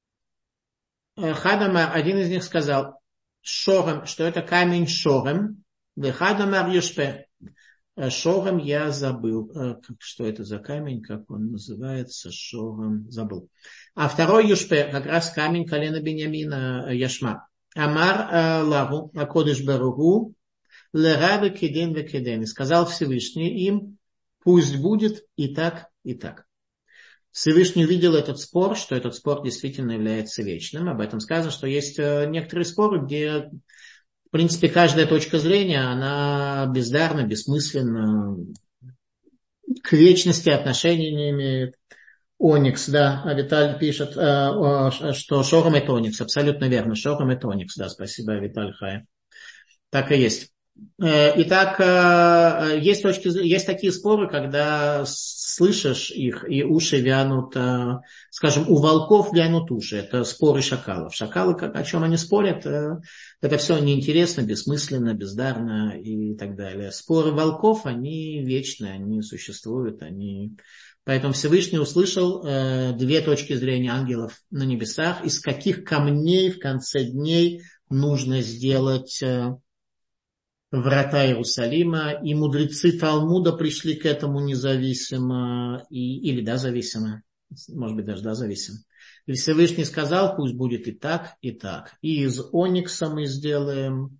один из них сказал, Шорем, что это камень Шорем, Хадамар Юшпе. Шорем я забыл, что это за камень, как он называется, Шорем, забыл. А второй Юшпе, как раз камень колена Беньямина Яшма. Амар Лаву, Акодыш Баругу, Лерабе Кеден Векеден. И сказал Всевышний им, пусть будет и так, и так. Всевышний увидел этот спор, что этот спор действительно является вечным. Об этом сказано, что есть некоторые споры, где, в принципе, каждая точка зрения, она бездарна, бессмысленна, к вечности отношения не имеет. Оникс, да, Виталий пишет, что Шорем это Оникс, абсолютно верно, Шорем это Оникс, да, спасибо, Виталий Хай. Так и есть. Итак, есть такие споры, когда слышишь их, и уши вянут, скажем, у волков вянут уши. Это споры шакалов. Шакалы, о чем они спорят, это все неинтересно, бессмысленно, бездарно и так далее. Споры волков, они вечные, они существуют, Поэтому Всевышний услышал две точки зрения ангелов на небесах, из каких камней в конце дней нужно сделать врата Иерусалима, и мудрецы Талмуда пришли к этому независимо, зависимо, может быть, даже зависимо. И Всевышний сказал, пусть будет и так, и так. И из оникса мы сделаем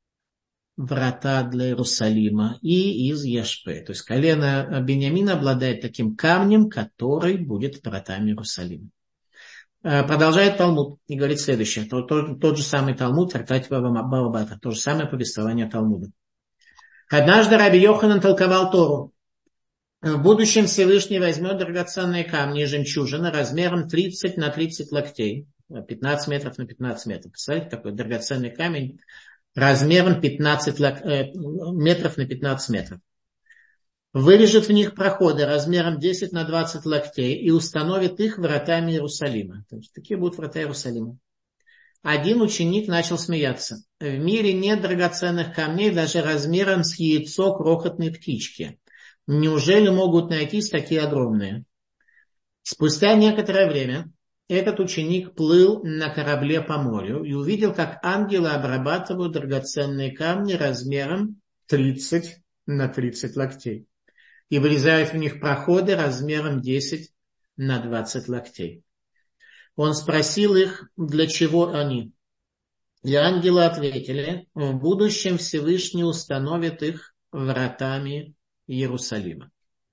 врата для Иерусалима, и из Яшпе. То есть колено Беньямина обладает таким камнем, который будет вратами Иерусалима. Продолжает Талмуд и говорит следующее. Тот же самый Талмуд, Трактате Бава Басра, то же самое повествование Талмуда. Однажды Раби Йоханан толковал Тору. В будущем Всевышний возьмет драгоценные камни и жемчужины размером 30 на 30 локтей, 15 метров на 15 метров. Представляете, такой драгоценный камень размером 15 метров на 15 метров. Вырежет в них проходы размером 10 на 20 локтей и установит их вратами Иерусалима. То есть, такие будут врата Иерусалима. Один ученик начал смеяться. В мире нет драгоценных камней даже размером с яйцо крохотной птички. Неужели могут найтись такие огромные? Спустя некоторое время этот ученик плыл на корабле по морю и увидел, как ангелы обрабатывают драгоценные камни размером 30 на 30 локтей. И вырезают в них проходы размером 10 на 20 локтей. Он спросил их, для чего они. И ангелы ответили, в будущем Всевышний установит их вратами Иерусалима.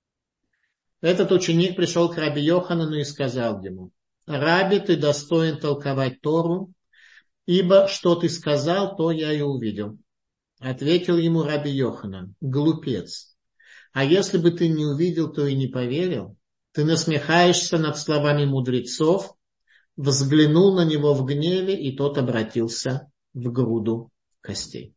Этот ученик пришел к Раби Йоханану и сказал ему, Раби, ты достоин толковать Тору, ибо что ты сказал, то я и увидел. Ответил ему Раби Йоханан, глупец. А если бы ты не увидел, то и не поверил. Ты насмехаешься над словами мудрецов, взглянул на него в гневе, и тот обратился в груду костей.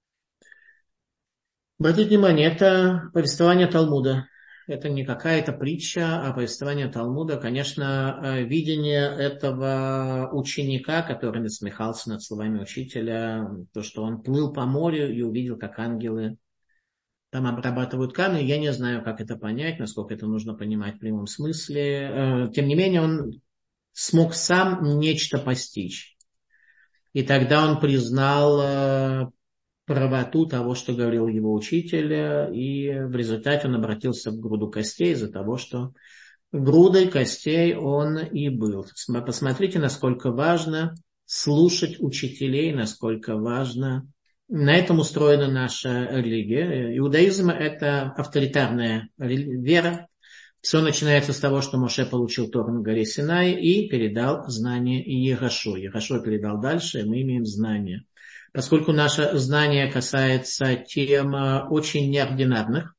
Обратите внимание, это повествование Талмуда. Это не какая-то притча, а повествование Талмуда. Конечно, видение этого ученика, который насмехался над словами учителя, то, что он плыл по морю и увидел, как ангелы там обрабатывают камни. Я не знаю, как это понять, насколько это нужно понимать в прямом смысле. Тем не менее, он смог сам нечто постичь. И тогда он признал правоту того, что говорил его учитель, и в результате он обратился в груду костей из-за того, что грудой костей он и был. Посмотрите, насколько важно слушать учителей, насколько важно. На этом устроена наша религия. Иудаизм – это авторитарная вера. Все начинается с того, что Моше получил Тору на горе Синай и передал знания Йеhoшу. Йеhoшу передал дальше, и мы имеем знания. Поскольку наше знание касается тем очень неординарных,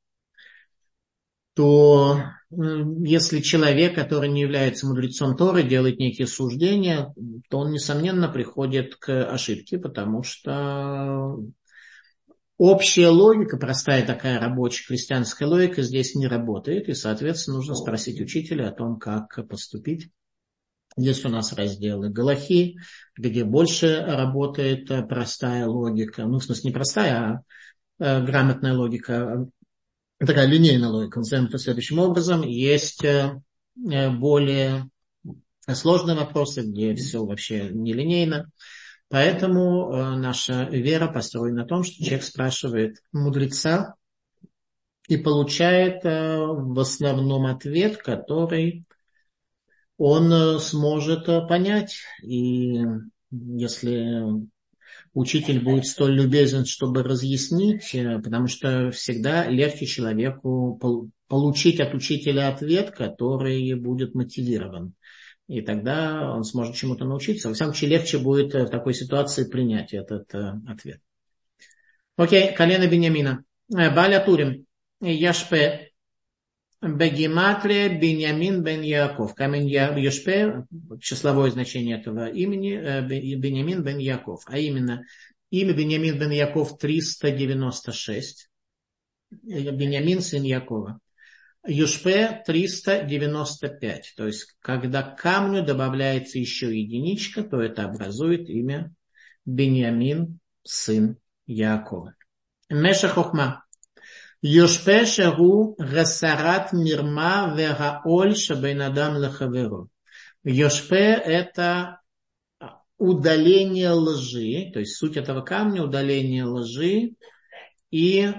то если человек, который не является мудрецом Торы, делает некие суждения, то он, несомненно, приходит к ошибке, потому что общая логика, простая такая рабочая христианская логика здесь не работает, и, соответственно, нужно спросить учителя о том, как поступить. Здесь у нас разделы Галахи, где больше работает простая логика, ну, в смысле, не простая, а грамотная логика, такая линейная логика. Назовем это следующим образом. Есть более сложные вопросы, где все вообще нелинейно. Поэтому наша вера построена на том, что человек спрашивает мудреца и получает в основном ответ, который он сможет понять. И если учитель будет столь любезен, чтобы разъяснить, потому что всегда легче человеку получить от учителя ответ, который будет мотивирован. И тогда он сможет чему-то научиться. Во всяком случае, легче будет в такой ситуации принять этот ответ. Окей, колено Биньямина. Баля Турим. Яшпе. Бегематрия Биньямин бен Яков. Камень Яшпе, числовое значение этого имени, Биньямин бен Яков. А именно, имя Биньямин бен Яков 396. Биньямин сын Якова. Юшпе 395. То есть, когда к камню добавляется еще единичка, то это образует имя Биньямин сын Якова. Меша Хохма. Юшпе шагу гасарат мирма вегаоль шабейнадам лехаверу. Юшпе – это удаление лжи, то есть суть этого камня – удаление лжи и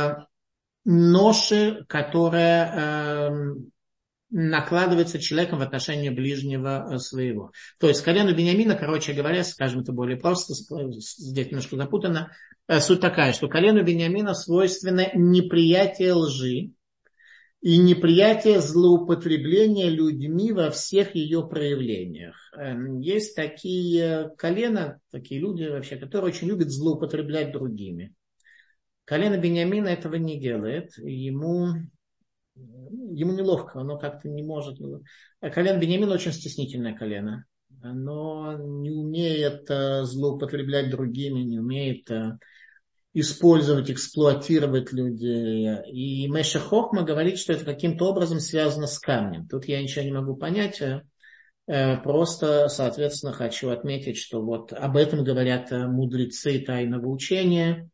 ноши, которая накладывается человеком в отношении ближнего своего. То есть колену Биньямина, короче говоря, скажем это более просто, здесь немножко запутано, суть такая, что колену Биньямина свойственно неприятие лжи и неприятие злоупотребления людьми во всех ее проявлениях. Есть такие колена, такие люди вообще, которые очень любят злоупотреблять другими. Колено Биньямина этого не делает, ему неловко, оно как-то не может. Колено Биньямина очень стеснительное колено. Оно не умеет злоупотреблять другими, не умеет использовать, эксплуатировать людей. И Меша Хохма говорит, что это каким-то образом связано с камнем. Тут я ничего не могу понять. Просто, соответственно, хочу отметить, что вот об этом говорят мудрецы тайного учения.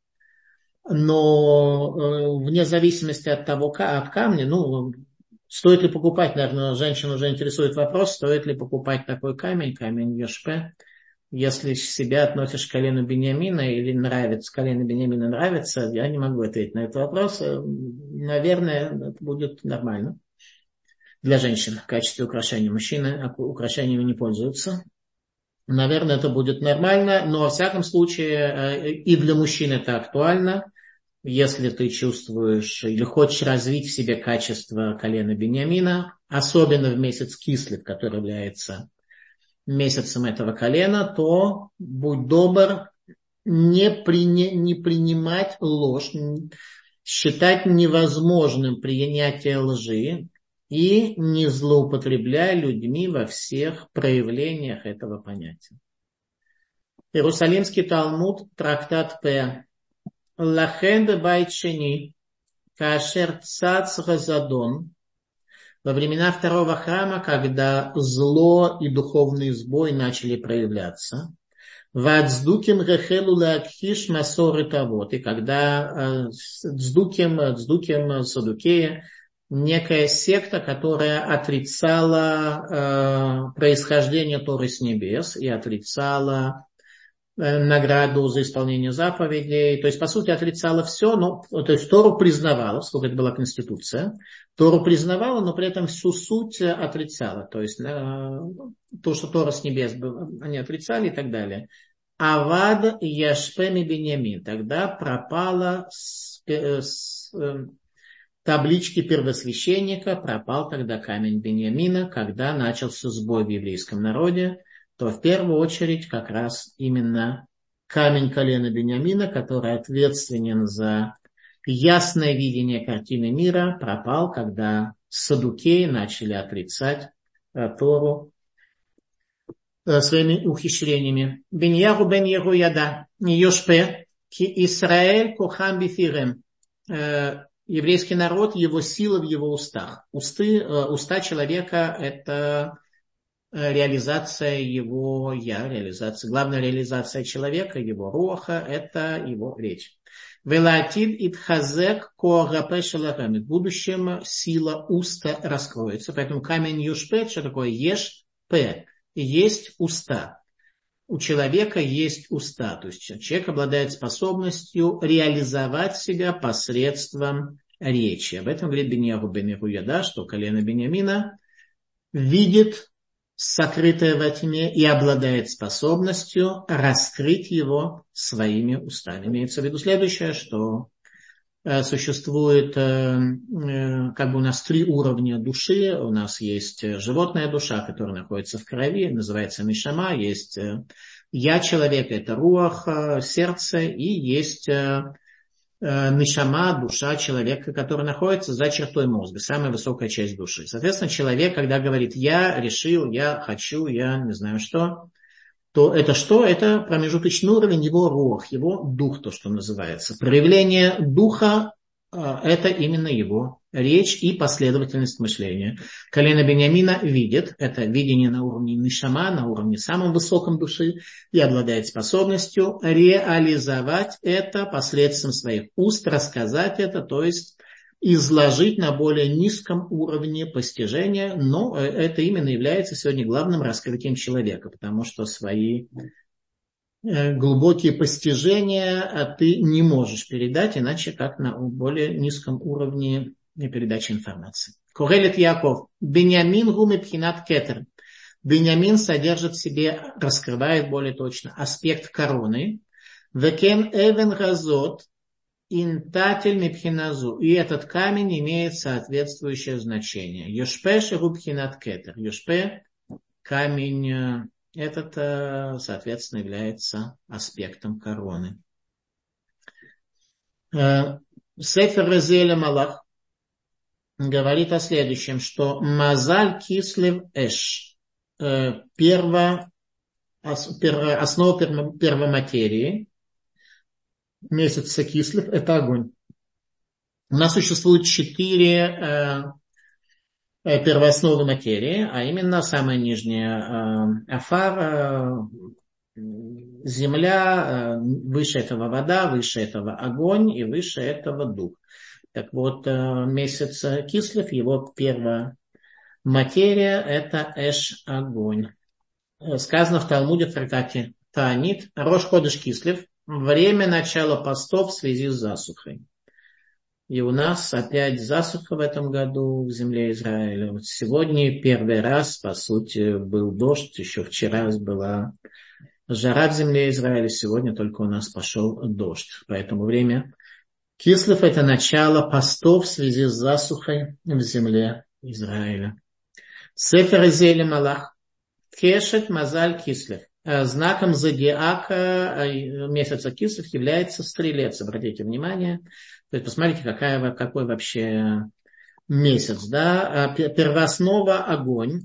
Но вне зависимости от того, от камня, стоит ли покупать, наверное, женщину уже интересует вопрос, стоит ли покупать такой камень Йошпе, если себя относишь к колену Биньямина или нравится, колено Биньямина нравится, я не могу ответить на этот вопрос. Наверное, это будет нормально для женщин в качестве украшения. Мужчины украшениями не пользуются. Наверное, это будет нормально, но во всяком случае и для мужчин это актуально. Если ты чувствуешь или хочешь развить в себе качество колена Биньямина, особенно в месяц Кислев, который является месяцем этого колена, то будь добр не принимать ложь, считать невозможным принятие лжи и не злоупотребляя людьми во всех проявлениях этого понятия. Иерусалимский Талмуд, трактат П. Лахен бебайт шени, кашер цац газадон. Во времена второго храма, когда зло и духовный сбой начали проявляться, вацдуким рехелу лакхиш масоры тавот, и когда цдуким садукея, некая секта, которая отрицала происхождение Торы с небес и отрицала награду за исполнение заповедей. То есть, по сути, отрицала все, но, то есть, Тору признавала, сколько это была конституция, Тору признавала, но при этом всю суть отрицала. То есть, то, что Тора с небес была, они отрицали и так далее. Авад Яшпеми Беньямин. Тогда пропала с таблички первосвященника, пропал тогда камень Беньямина, когда начался сбой в еврейском народе, то в первую очередь как раз именно камень колена Беньямина, который ответственен за ясное видение картины мира, пропал, когда саддукеи начали отрицать Тору своими ухищрениями. Беньяру бен Еруяда, Йошпе, ки Исраэль кохам бифирем. Еврейский народ, его сила в его устах. Уста человека – это реализация его «я», главная реализация человека, его руаха – это его речь. Велатид итхазек коагапе шалахам. В будущем сила уста раскроется. Поэтому камень Йошпе, что такое еш-пе? Есть уста. У человека есть уста. То есть человек обладает способностью реализовать себя посредством речи. Об этом говорит Беньяру бен Еруяда, что колено Беньямина видит сокрытое во тьме и обладает способностью раскрыть его своими устами. Имеется в виду следующее, что существует как бы у нас 3 уровня души. У нас есть животная душа, которая находится в крови, называется нишама. Есть я человека, это руах, сердце, и есть нишама, душа человека, которая находится за чертой мозга, самая высокая часть души. Соответственно, человек, когда говорит «я решил», «я хочу», «я не знаю что», то это что? Это промежуточный уровень, его рух, его дух, то, что называется. Проявление духа – это именно его речь и последовательность мышления. Колено Беньямина видит, это видение на уровне нишама, на уровне самом высоком души, и обладает способностью реализовать это посредством своих уст, рассказать это, то есть изложить на более низком уровне постижения, но это именно является сегодня главным раскрытием человека, потому что свои глубокие постижения ты не можешь передать, иначе как на более низком уровне передачи информации. Корелет Яков. Беньямин гуми пхинат кетер. Беньямин содержит в себе, раскрывает более точно, аспект короны. Векен эвен газот. Интатель мипхиназу. И этот камень имеет соответствующее значение. Йошпе шерубхинат кетер. Йошпе камень этот, соответственно, является аспектом короны. Сефер Резеля Малах говорит о следующем, что Мазаль Кислев Эш. Основа первоматерии месяца Кислев – это огонь. У нас существует 4 первоосновы материи, а именно самая нижняя афар, земля, выше этого вода, выше этого огонь и выше этого дух. Так вот, месяц Кислев, его первая материя – это эш, огонь. Сказано в Талмуде в трактате Таанит, Рош ходеш Кислев, время начала постов в связи с засухой. И у нас опять засуха в этом году в земле Израиля. Вот сегодня первый раз, по сути, был дождь. Еще вчера была жара в земле Израиля. Сегодня только у нас пошел дождь. Поэтому время Кислев – это начало постов в связи с засухой в земле Израиля. Сефер Изеля Малах. Кешет Мазаль Кислев. Знаком зодиака месяца Кислев является стрелец. Обратите внимание. То есть посмотрите, какой вообще месяц. Да? Первооснова – огонь.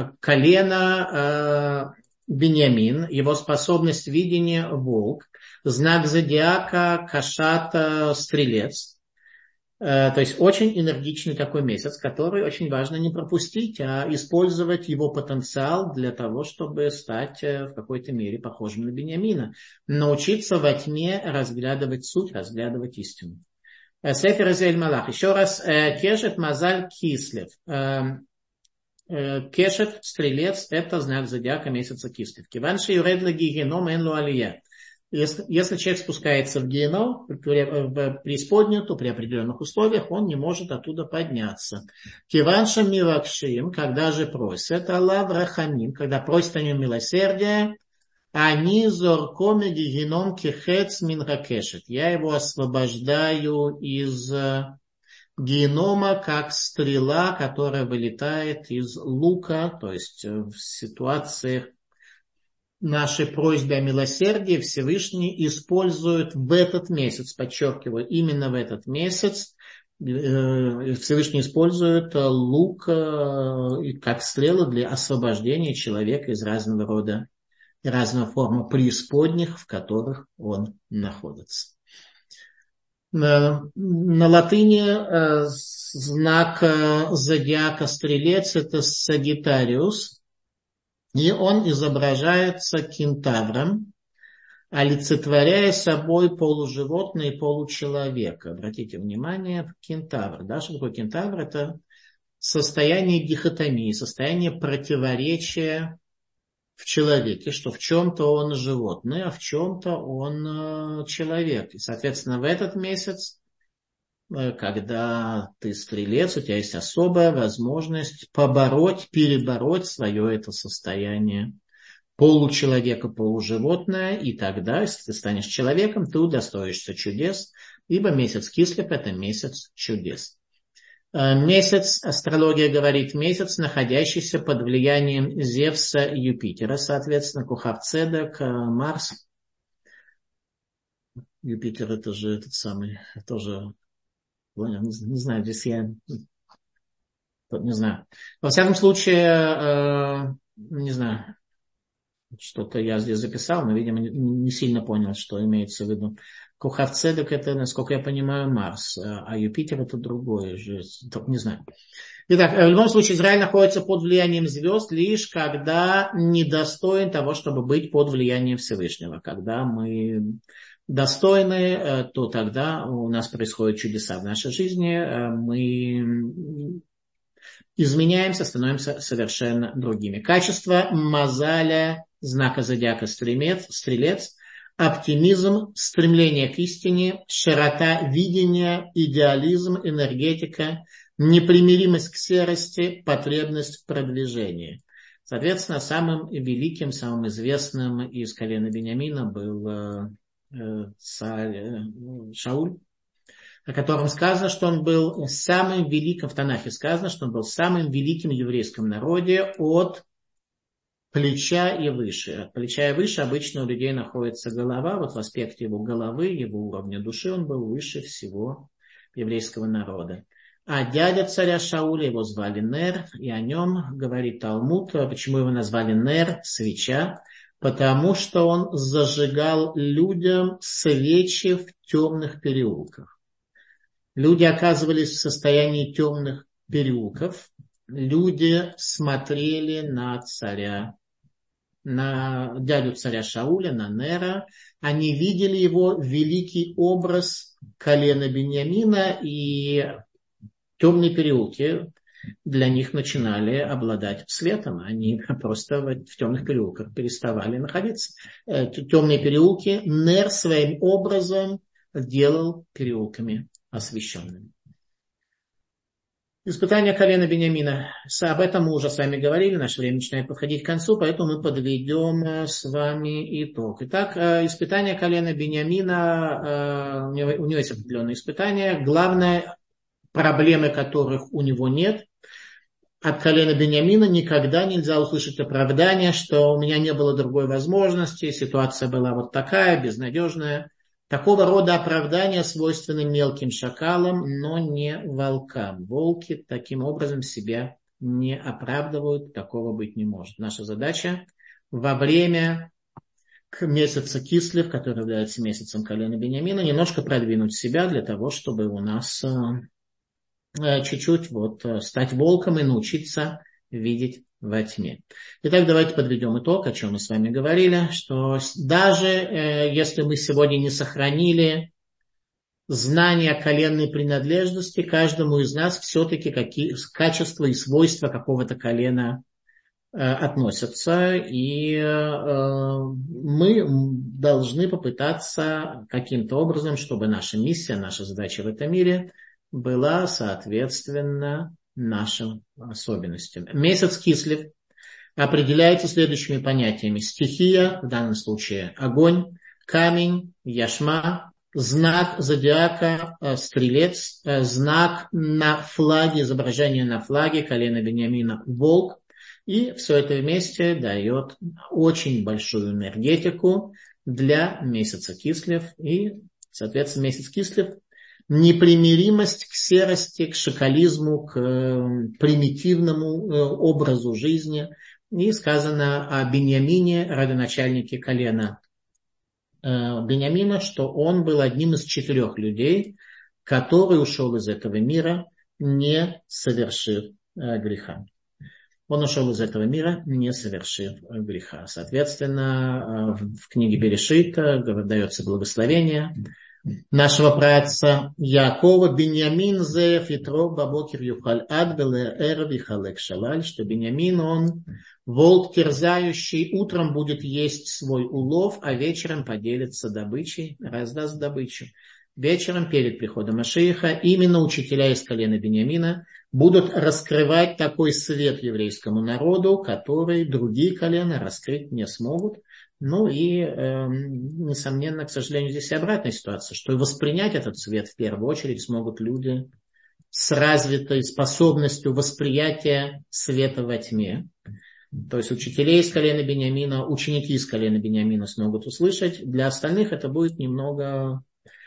Колено Беньямин. Его способность видения – волк. Знак зодиака – кашата, стрелец. То есть очень энергичный такой месяц, который очень важно не пропустить, а использовать его потенциал для того, чтобы стать в какой-то мере похожим на Беньямина. Научиться во тьме разглядывать суть, разглядывать истину. Сефер Изель Малах. Еще раз. Кешет Мазаль Кислев. Кешет, стрелец, это знак зодиака месяца Кислев. Киванши юред лагигеном эн лу алия. Если человек спускается в геном, в преисподнюю, то при определенных условиях он не может оттуда подняться. Киванша мивакшим, когда же просят Аллах рахамим, когда просят о нем милосердия, они зоркоми геном кехец минракешет. Я его освобождаю из генома, как стрела, которая вылетает из лука, то есть в ситуациях нашей просьбе о милосердии Всевышний использует в этот месяц, подчеркиваю, именно в этот месяц, Всевышний использует лук как стрелы для освобождения человека из разного рода, разного формы преисподних, в которых он находится. На латыни знак зодиака Стрелец – это Сагитариус. И он изображается кентавром, олицетворяя собой полуживотное и получеловека. Обратите внимание, кентавр. Да, что такое кентавр? Это состояние дихотомии, состояние противоречия в человеке, что в чем-то он животное, а в чем-то он человек. И, соответственно, в этот месяц, когда ты стрелец, у тебя есть особая возможность перебороть свое это состояние получеловека, полуживотное, и тогда, если ты станешь человеком, ты удостоишься чудес, ибо месяц Кислев – это месяц чудес. Месяц, астрология говорит, месяц, находящийся под влиянием Зевса и Юпитера, соответственно, Кухавцедек, Марс. Юпитер – это же этот самый, тоже... Не знаю, здесь я не знаю. Во всяком случае, не знаю, что-то я здесь записал, но, видимо, не сильно понял, что имеется в виду. Кухавцедек – это, насколько я понимаю, Марс, а Юпитер – это другое же, не знаю. Итак, в любом случае, Израиль находится под влиянием звезд лишь когда недостоин того, чтобы быть под влиянием Всевышнего. Когда мы достойны, то тогда у нас происходят чудеса в нашей жизни, мы изменяемся, становимся совершенно другими. Качество мазаля, знака зодиака Стрелец, оптимизм, стремление к истине, широта видения, идеализм, энергетика, непримиримость к серости, потребность в продвижении. Соответственно, самым великим, самым известным из колена Биньямина был царь Шауль, о котором сказано, что он был самым великим, в Танахе сказано, что он был самым великим в еврейском народе от плеча и выше. От плеча и выше обычно у людей находится голова, вот в аспекте его головы, его уровня души он был выше всего еврейского народа. А дядя царя Шауля, его звали Нер, и о нем говорит Талмуд, почему его назвали Нер, свеча, потому что он зажигал людям свечи в темных переулках. Люди оказывались в состоянии темных переулков, люди смотрели на царя, на дядю царя Шауля, на Нера, они видели его великий образ колена Биньямина, и темные переулки для них начинали обладать светом. Они просто в темных переулках переставали находиться. Темные переулки Нер своим образом делал переулками освященными. Испытание колена Биньямина. Об этом мы уже с вами говорили, наше время начинает подходить к концу, поэтому мы подведем с вами итог. Итак, испытание колена Биньямина, у него есть определенные испытания. Главное, проблемы которых у него нет. От колена Биньямина никогда нельзя услышать оправдание, что у меня не было другой возможности, ситуация была вот такая, безнадежная. Такого рода оправдания свойственны мелким шакалам, но не волкам. Волки таким образом себя не оправдывают, такого быть не может. Наша задача во время месяца Кислев, который является месяцем колена Биньямина, немножко продвинуть себя для того, чтобы у нас чуть-чуть стать волком и научиться видеть во тьме. Итак, давайте подведем итог, о чем мы с вами говорили, что даже если мы сегодня не сохранили знания коленной принадлежности, каждому из нас все-таки какие качества и свойства какого-то колена относятся, и мы должны попытаться каким-то образом, чтобы наша миссия, наша задача в этом мире была соответственно нашим особенностям. Месяц Кислев определяется следующими понятиями. Стихия, в данном случае огонь, камень, яшма, знак зодиака, стрелец, знак на флаге, изображение на флаге, колено Биньямина, волк. И все это вместе дает очень большую энергетику для месяца Кислев. И, соответственно, месяц Кислев – непримиримость к серости, к шакализму, к примитивному образу жизни. И сказано о Биньямине, родоначальнике колена Биньямина, что он был одним из 4 людей, который ушел из этого мира, не совершив греха. Он ушел из этого мира, не совершив греха. Соответственно, в книге Берешита дается благословение нашего праотца Якова: Биньямин зеев итро бабокер юхаль ад белэр вихалек шалаль, что Биньямин, он волк терзающий, утром будет есть свой улов, а вечером поделится добычей, раздаст добычу. Вечером, перед приходом Машиаха, именно учителя из колена Биньямина будут раскрывать такой свет еврейскому народу, который другие колена раскрыть не смогут. Ну и, несомненно, к сожалению, здесь и обратная ситуация, что и воспринять этот свет в первую очередь смогут люди с развитой способностью восприятия света во тьме. То есть учителей из колена Биньямина, ученики из колена Биньямина смогут услышать. Для остальных это будет немного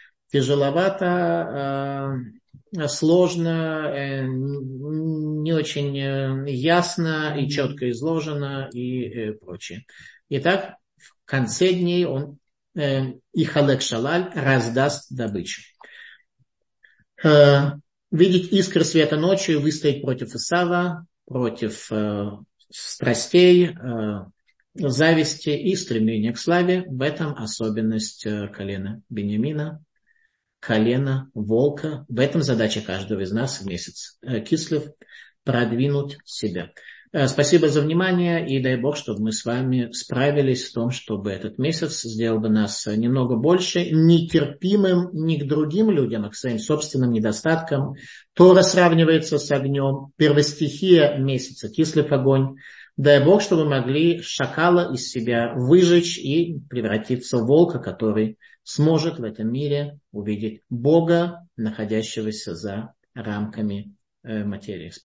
тяжеловато, сложно, не очень ясно и четко изложено и прочее. Итак, в конце дней он и халек шалаль раздаст добычу. Видеть искры света ночью, выстоять против Исава, против страстей, зависти и стремления к славе. В этом особенность колена Биньямина, колена волка. В этом задача каждого из нас в месяц Кислев – продвинуть себя. Спасибо за внимание, и дай Бог, чтобы мы с вами справились в том, чтобы этот месяц сделал бы нас немного больше нетерпимым не к другим людям, а к своим собственным недостаткам. Тора сравнивается с огнем, первостихия месяца Кислев – огонь. Дай Бог, чтобы мы могли шакала из себя выжечь и превратиться в волка, который сможет в этом мире увидеть Бога, находящегося за рамками материи.